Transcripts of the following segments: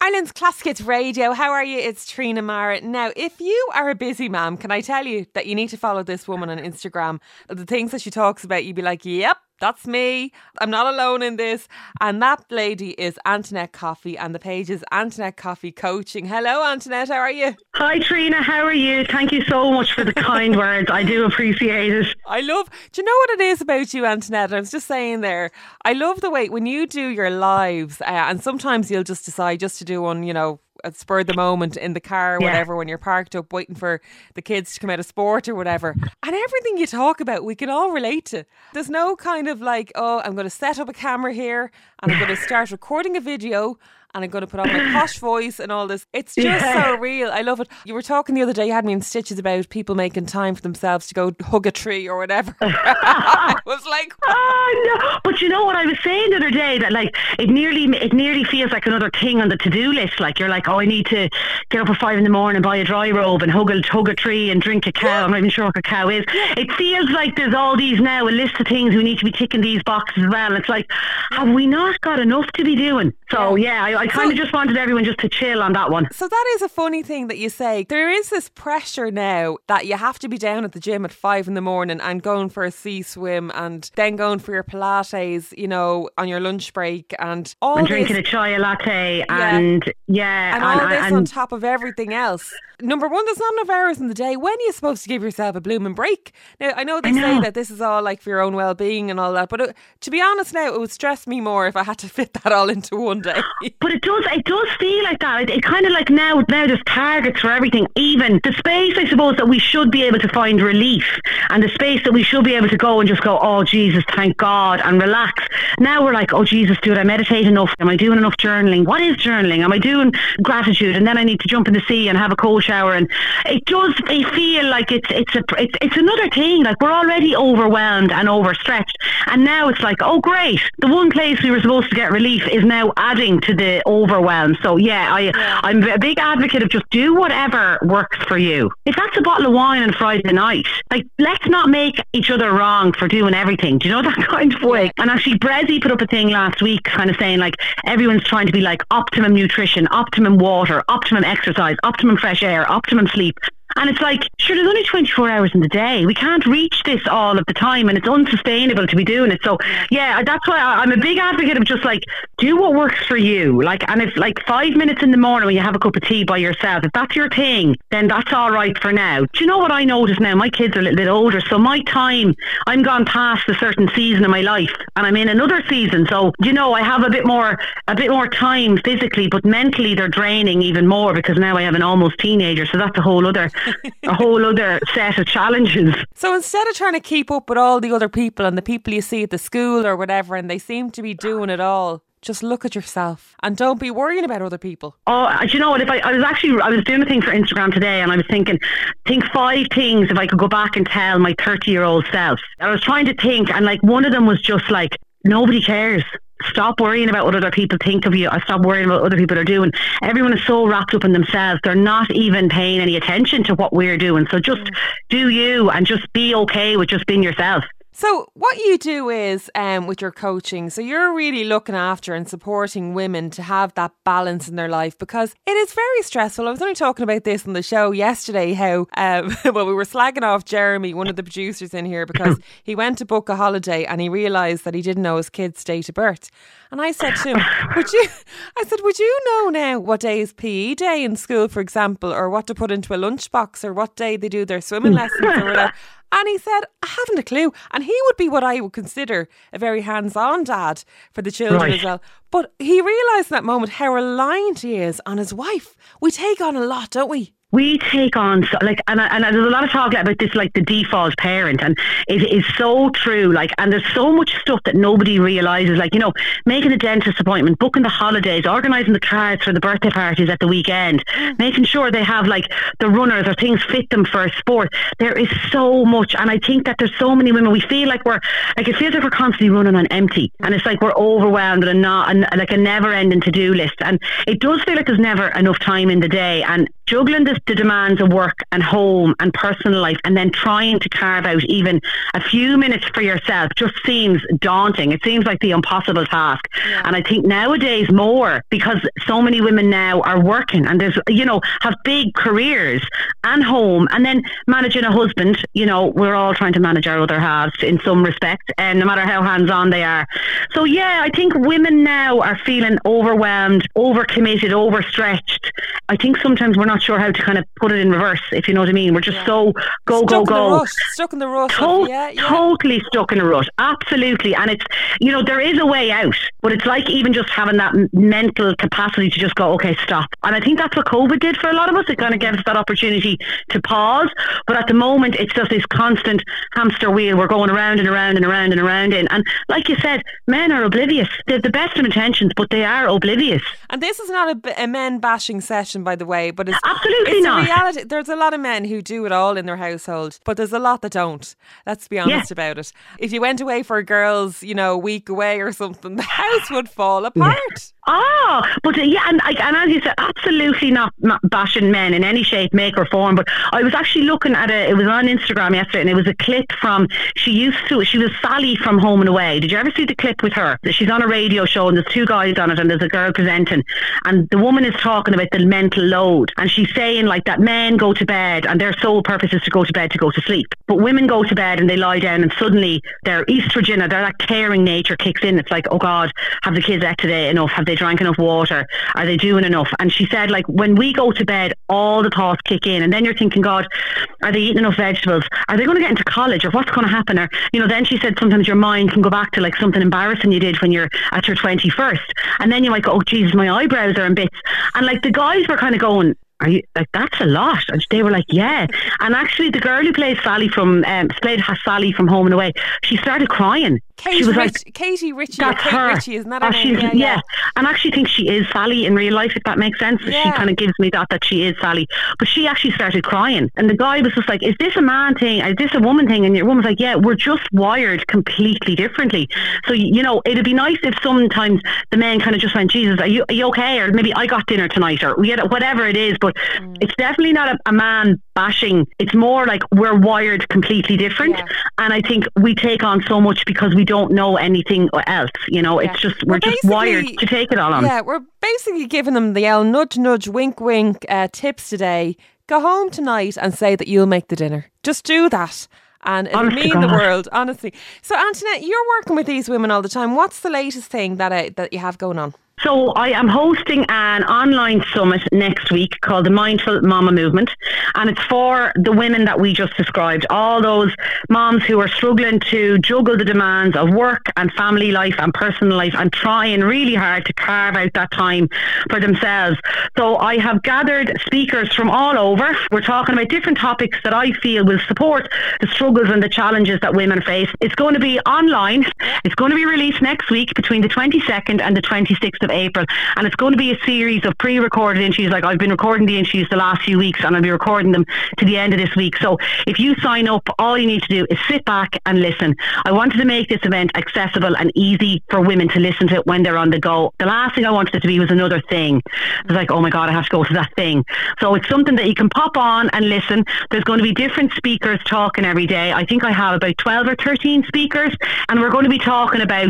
Ireland's Classic Hits Radio. How are you? It's Trina Mara. Now, if you are a busy man, can I tell you that you need to follow this woman on Instagram? The things that she talks about, you'd be like, yep, that's me. I'm not alone in this. And that lady is Antoinette Coffey, and the page is Antoinette Coffey Coaching. Hello, Antoinette. How are you? Hi, Trina. How are you? Thank you so much for the kind words. I do appreciate it. Do you know what it is about you, Antoinette? I was just saying there, I love the way when you do your lives, and sometimes you'll just decide just to do one, you know, at spur of the moment in the car or whatever, when you're parked up waiting for the kids to come out of sport or whatever. And everything you talk about, we can all relate to. There's no kind of like, oh, I'm going to set up a camera here and I'm going to start recording a video and I'm going to put on my posh voice and all this. It's just so real. I love it. You were talking the other day, you had me in stitches about people making time for themselves to go hug a tree or whatever. I was like, oh, no. But you know what I was saying the other day, that like it nearly feels like another thing on the to-do list. Like you're like, oh, I need to get up at 5 a.m, buy a dry robe and hug a tree and drink a cow. I'm not even sure what a cow is. It feels like there's all these now, a list of things we need to be ticking these boxes as well. It's like, have we not got enough to be doing? So I kind of just wanted everyone just to chill on that one. So that is a funny thing that you say. There is this pressure now that you have to be down at the gym at 5 a.m. and going for a sea swim and then going for your Pilates, you know, on your lunch break and all and drinking a chai latte and all this on top of everything else. Number one, there's not enough hours in the day. When are you supposed to give yourself a blooming break? Now, I know they say that this is all like for your own well-being and all that, but to be honest now, it would stress me more if I had to fit that all into one day. But it does feel like that. It kind of like now there's targets for everything. Even the space, I suppose, that we should be able to find relief, and the space that we should be able to go and just go, oh Jesus, thank God, and relax. Now we're like, oh Jesus, dude, I meditate enough? Am I doing enough journaling? What is journaling? Am I doing gratitude? And then I need to jump in the sea and have a cold shower. And it does feel like it's another thing. Like we're already overwhelmed and overstretched, and now it's like, oh great, the one place we were supposed to get relief is now adding to the overwhelm. So I'm a big advocate of just do whatever works for you. If that's a bottle of wine on Friday night, like let's not make each other wrong for doing everything. Do you know that kind of way? And actually Brezzy put up a thing last week kind of saying like everyone's trying to be like optimum nutrition, optimum water, optimum exercise, optimum fresh air, optimum sleep. And it's like, sure, there's only 24 hours in the day. We can't reach this all of the time, and it's unsustainable to be doing it. So, that's why I'm a big advocate of just like, do what works for you. Like, and if like 5 minutes in the morning when you have a cup of tea by yourself, if that's your thing, then that's all right for now. Do you know what I notice now? My kids are a little bit older, so my time, I'm gone past a certain season of my life, and I'm in another season. So, you know, I have a bit more time physically, but mentally they're draining even more because now I have an almost teenager. So that's a whole other set of challenges. So instead of trying to keep up with all the other people and the people you see at the school or whatever, and they seem to be doing it all, just look at yourself and don't be worrying about other people. Oh, do you know what? I was doing a thing for Instagram today, and I was thinking, think 5 things if I could go back and tell my 30-year-old self. And I was trying to think, and like one of them was just like, nobody cares. Stop worrying about what other people think of you. I stop worrying about what other people are doing. Everyone is so wrapped up in themselves. They're not even paying any attention to what we're doing. So just do you and just be okay with just being yourself. So what you do is with your coaching, so you're really looking after and supporting women to have that balance in their life, because it is very stressful. I was only talking about this on the show yesterday, how we were slagging off Jeremy, one of the producers in here, because he went to book a holiday and he realised that he didn't know his kid's date of birth. And I said to him, would you know now what day is PE day in school, for example, or what to put into a lunchbox, or what day they do their swimming lessons or whatever? And he said, I haven't a clue. And he would be what I would consider a very hands-on dad for the children as well. But he realised in that moment how reliant he is on his wife. We take on a lot, don't we? We take on, and there's a lot of talk about this, like the default parent, and it is so true, like, and there's so much stuff that nobody realises, like, you know, making a dentist appointment, booking the holidays, organising the cards for the birthday parties at the weekend, making sure they have like the runners or things fit them for a sport. There is so much, and I think that there's so many women, we feel like it feels like we're constantly running on empty, and it's like we're overwhelmed with like a never ending to-do list, and it does feel like there's never enough time in the day. And juggling the demands of work and home and personal life, and then trying to carve out even a few minutes for yourself just seems daunting. It seems like the impossible task. Yeah. And I think nowadays more, because so many women now are working and there's, have big careers and home, and then managing a husband. We're all trying to manage our other halves in some respect, and no matter how hands-on they are. So yeah, I think women now are feeling overwhelmed, overcommitted, overstretched. I think sometimes we're not sure how to kind of put it in reverse, if you know what I mean. We're just so go. Stuck in the rut. Totally stuck in a rut. Absolutely. And it's, there is a way out, but it's like even just having that mental capacity to just go, okay, stop. And I think that's what COVID did for a lot of us. It kind of gave us that opportunity to pause. But at the moment, it's just this constant hamster wheel. We're going around and around and around and around in. And like you said, men are oblivious. They're the best of intentions, but they are oblivious. And this is not a men bashing session, by the way, but it's absolutely not. A reality. There's a lot of men who do it all in their household, but there's a lot that don't. Let's be honest about it. If you went away for a girls, week away or something, the house would fall apart. Yeah. Oh, but and as you said, absolutely not bashing men in any shape, make or form. But I was actually looking at it was on Instagram yesterday, and it was a clip from, she was Sally from Home and Away. Did you ever see the clip with her? She's on a radio show and there's two guys on it and there's a girl presenting, and the woman is talking about the mental load, and she's saying like that men go to bed and their sole purpose is to go to bed to go to sleep, but women go to bed and they lie down and suddenly their estrogen or that caring nature kicks in. It's like, oh God, have the kids ate today enough? Have they drank enough water? Are they doing enough? And she said, like, when we go to bed, all the thoughts kick in, and then you're thinking, God, are they eating enough vegetables? Are they going to get into college, or what's going to happen? Or then she said sometimes your mind can go back to like something embarrassing you did when you're at your 21st, and then you might go, oh Jesus, my eyebrows are in bits. And like the guys were kind of going, are you like, that's a lot? And they were like, yeah. And actually the girl who plays Sally from Sally from Home and Away, she started crying. Katie Ritchie. That's her. Ritchie, isn't that her name? Yeah. And I actually think she is Sally in real life, if that makes sense. Yeah. She kind of gives me that she is Sally. But she actually started crying. And the guy was just like, is this a man thing? Is this a woman thing? And your woman's like, yeah, we're just wired completely differently. So, it'd be nice if sometimes the men kind of just went, Jesus, are you okay? Or maybe I got dinner tonight, or whatever it is. But it's definitely not a man bashing. It's more like we're wired completely different. Yeah. And I think we take on so much because we don't know anything else. It's just, we're just wired to take it all on. Yeah, we're basically giving them the nudge, nudge, wink, wink tips today. Go home tonight and say that you'll make the dinner. Just do that. And it'll mean the world, honestly. So Antoinette, you're working with these women all the time. What's the latest thing that you have going on? So I am hosting an online summit next week called the Mindful Mama Movement, and it's for the women that we just described, all those moms who are struggling to juggle the demands of work and family life and personal life and trying really hard to carve out that time for themselves. So I have gathered speakers from all over. We're talking about different topics that I feel will support the struggles and the challenges that women face. It's going to be online. It's going to be released next week between the 22nd and the 26th of April, and it's going to be a series of pre-recorded interviews. Like, I've been recording the interviews the last few weeks, and I'll be recording them to the end of this week. So if you sign up, all you need to do is sit back and listen. I wanted to make this event accessible and easy for women to listen to when they're on the go. The last thing I wanted it to be was another thing. It was like, oh my God, I have to go to that thing. So it's something that you can pop on and listen. There's going to be different speakers talking every day. I think I have about 12 or 13 speakers, and we're going to be talking about,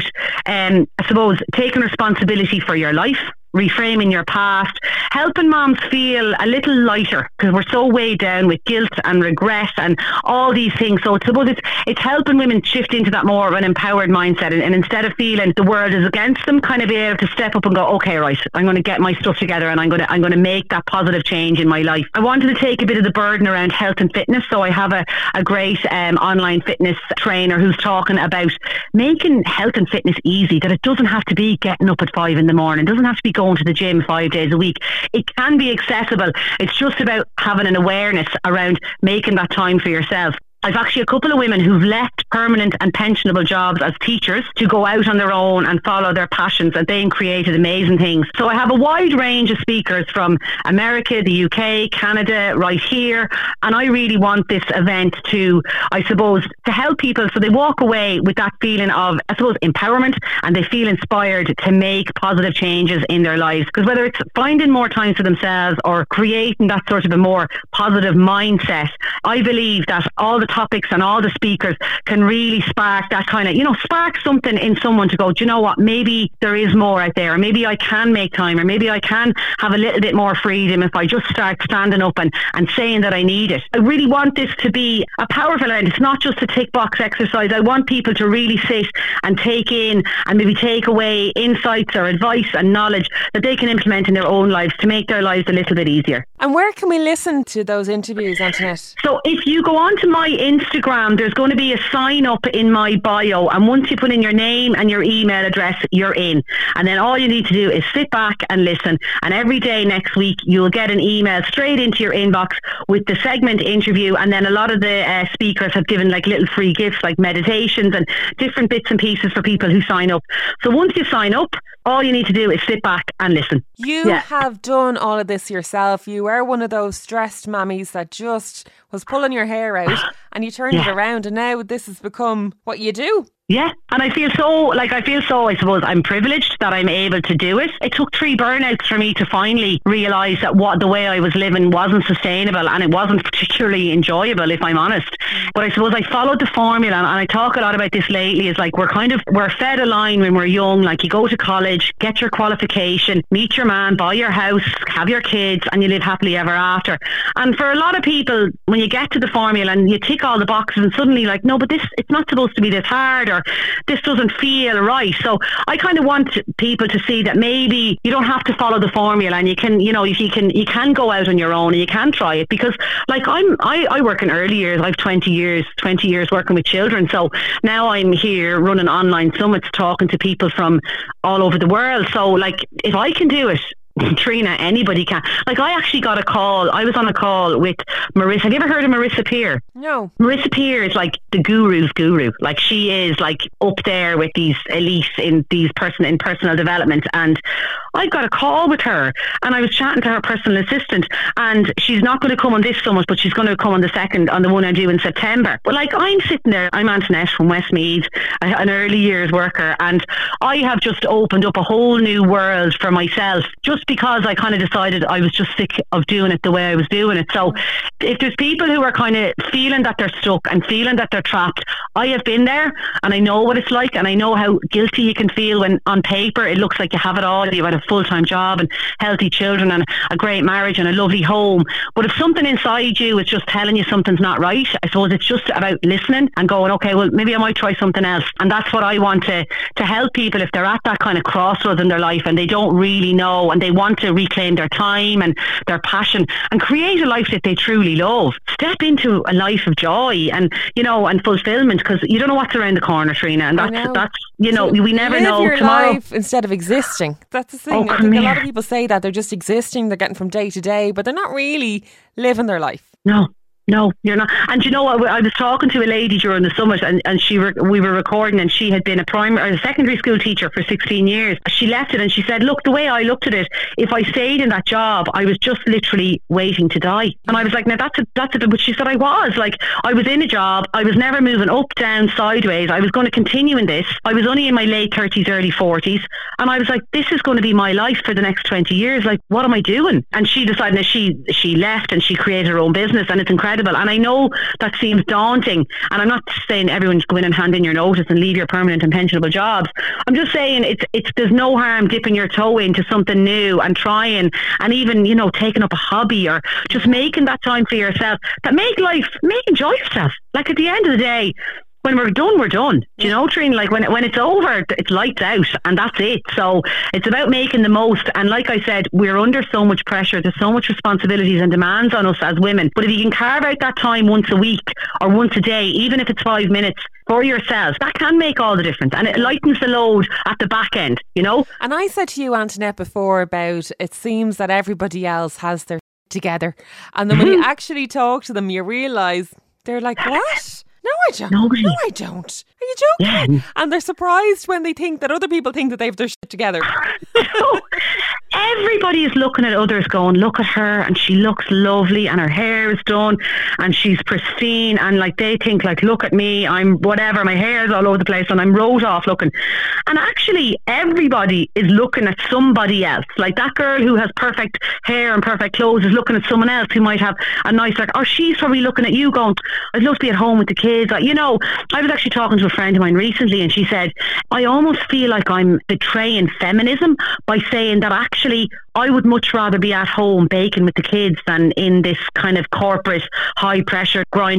I suppose, taking responsibility for your life, reframing your past, helping moms feel a little lighter, because we're so weighed down with guilt and regret and all these things. So I suppose it's helping women shift into that more of an empowered mindset, and instead of feeling the world is against them, kind of be able to step up and go, okay, right, I'm going to get my stuff together and I'm going to make that positive change in my life. I wanted to take a bit of the burden around health and fitness, so I have a great online fitness trainer who's talking about making health and fitness easy, that it doesn't have to be getting up at 5 a.m, it doesn't have to be going to the gym 5 days a week. It can be accessible. It's just about having an awareness around making that time for yourself. I've actually a couple of women who've left permanent and pensionable jobs as teachers to go out on their own and follow their passions, and they created amazing things. So I have a wide range of speakers from America, the UK, Canada, right here, and I really want this event to, I suppose, to help people so they walk away with that feeling of, I suppose, empowerment, and they feel inspired to make positive changes in their lives. Because whether it's finding more time for themselves or creating that sort of a more positive mindset, I believe that all the topics and all the speakers can really spark that kind of, spark something in someone to go, do you know what, maybe there is more out there, or maybe I can make time, or maybe I can have a little bit more freedom if I just start standing up and saying that I need it. I really want this to be a powerful event. It's not just a tick box exercise. I want people to really sit and take in and maybe take away insights or advice and knowledge that they can implement in their own lives to make their lives a little bit easier. And where can we listen to those interviews, Antoinette? So if you go onto my Instagram, there's going to be a sign up in my bio, and once you put in your name and your email address, you're in. And then all you need to do is sit back and listen, and every day next week you'll get an email straight into your inbox with the segment interview. And then a lot of the speakers have given like little free gifts like meditations and different bits and pieces for people who sign up. So once you sign up, all you need to do is sit back and listen. You have done all of this yourself. You are one of those stressed mammies that just was pulling your hair out and you turned it around, and now this has become what you do. Yeah, and I feel so, I suppose I'm privileged that I'm able to do it. It took 3 burnouts for me to finally realise that the way I was living wasn't sustainable, and it wasn't particularly enjoyable, if I'm honest. But I suppose I followed the formula, and I talk a lot about this lately, is like we're fed a line when we're young, like you go to college, get your qualification, meet your man, buy your house, have your kids, and you live happily ever after. And for a lot of people, when you get to the formula and you tick all the boxes and suddenly like, no, but it's not supposed to be this hard, or this doesn't feel right. So I kind of want people to see that maybe you don't have to follow the formula, and you can, you can go out on your own and you can try it. Because like I work in early years. I've 20 years working with children. So now I'm here running online summits, talking to people from all over the world. So like if I can do it, Trina, anybody can. Like I actually got a call. I was on a call with Marissa. Have you ever heard of Marissa Peer? No. Marissa Peer is like the guru's guru. Like she is like up there with these elites in personal development. And I got a call with her, and I was chatting to her personal assistant, and she's not going to come on this summit, but she's going to come on the one I do in September. But like I'm sitting there, I'm Antoinette from Westmeath, an early years worker, and I have just opened up a whole new world for myself, just because I kind of decided I was just sick of doing it the way I was doing it. So if there's people who are kind of feeling that they're stuck and feeling that they're trapped, I have been there, and I know what it's like, and I know how guilty you can feel when on paper it looks like you have it all. You've had a full-time job and healthy children and a great marriage and a lovely home. But if something inside you is just telling you something's not right, I suppose it's just about listening and going, okay, well, maybe I might try something else. And that's what I want to help people if they're at that kind of crossroads in their life and they don't really know, and they want to reclaim their time and their passion and create a life that they truly love. Step into a life of joy and, and fulfillment, because you don't know what's around the corner, Trina. And that's we never know your tomorrow. Life instead of existing. That's the thing. I think a lot of people say that they're just existing, they're getting from day to day, but they're not really living their life. No, you're not. And you know what? I was talking to a lady during the summit, and we were recording, and she had been a secondary school teacher for 16 years. She left it, and she said, look, the way I looked at it, if I stayed in that job, I was just literally waiting to die. And I was like, now that's a bit, but she said I was in a job, I was never moving up, down, sideways. I was going to continue in this. I was only in my late 30s, early 40s, and I was like, this is going to be my life for the next 20 years. Like, what am I doing? And she decided that she left and she created her own business, and it's incredible. And I know that seems daunting, and I'm not saying everyone should go in and hand in your notice and leave your permanent and pensionable jobs. I'm just saying it's there's no harm dipping your toe into something new and trying, and even taking up a hobby or just making that time for yourself that enjoy yourself. Like at the end of the day, when we're done, we're done. Do you know, Trina? Like when it's over, it's lights out, and that's it. So it's about making the most. And like I said, we're under so much pressure. There's so much responsibilities and demands on us as women. But if you can carve out that time once a week or once a day, even if it's 5 minutes for yourself, that can make all the difference. And it lightens the load at the back end, And I said to you, Antoinette, before about it seems that everybody else has their together. And then when you actually talk to them, you realise They're like, what? No, I don't. Nobody. No, I don't. Are you joking? Yeah. And they're surprised when they think that other people think that they have their shit together. So everybody is looking at others going, look at her and she looks lovely and her hair is done and she's pristine, and like they think like, look at me, I'm whatever, my hair's all over the place and I'm wrote off looking. And actually everybody is looking at somebody else. Like that girl who has perfect hair and perfect clothes is looking at someone else who might have a nice, like, or she's probably looking at you going, I'd love to be at home with the kids. Like, you know, I was actually talking to a friend of mine recently and she said, I almost feel like I'm betraying feminism by saying that actually I would much rather be at home baking with the kids than in this kind of corporate high pressure grind,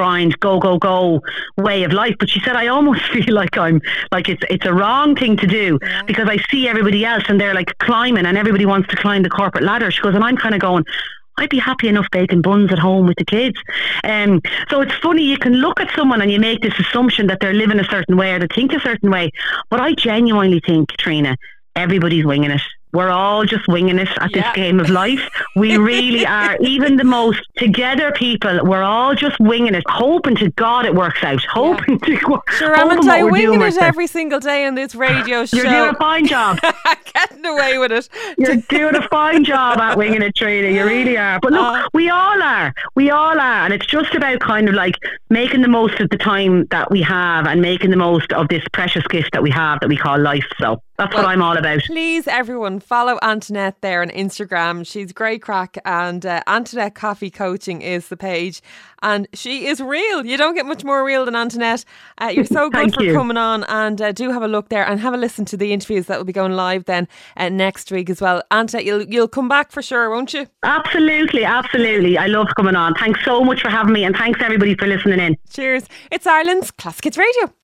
go way of life. But she said I almost feel like I'm like it's a wrong thing to do because I see everybody else and they're like climbing and everybody wants to climb the corporate ladder. She goes, and I'm kind of going, I'd be happy enough baking buns at home with the kids. So it's funny, you can look at someone and you make this assumption that they're living a certain way or they think a certain way. But I genuinely think, Trina, everybody's winging it. We're all just winging it at this game of life. We really are. Even the most together people, we're all just winging it, hoping to God it works out. Hoping to God. Sure, I'm winging it every single day on this radio show. You're doing a fine job. Getting away with it. You're doing a fine job at winging it, Trina. You really are. But look, we all are. We all are. And it's just about kind of like making the most of the time that we have and making the most of this precious gift that we have that we call life. So that's what I'm all about. Please, everyone, follow Antoinette there on Instagram. She's great crack, and Antoinette Coffee Coaching is the page. And she is real. You don't get much more real than Antoinette. You're so good for coming on, and do have a look there and have a listen to the interviews that will be going live then next week as well. Antoinette, you'll come back for sure, won't you? Absolutely, absolutely. I love coming on. Thanks so much for having me, and thanks everybody for listening in. Cheers. It's Ireland's Classic Hits Radio.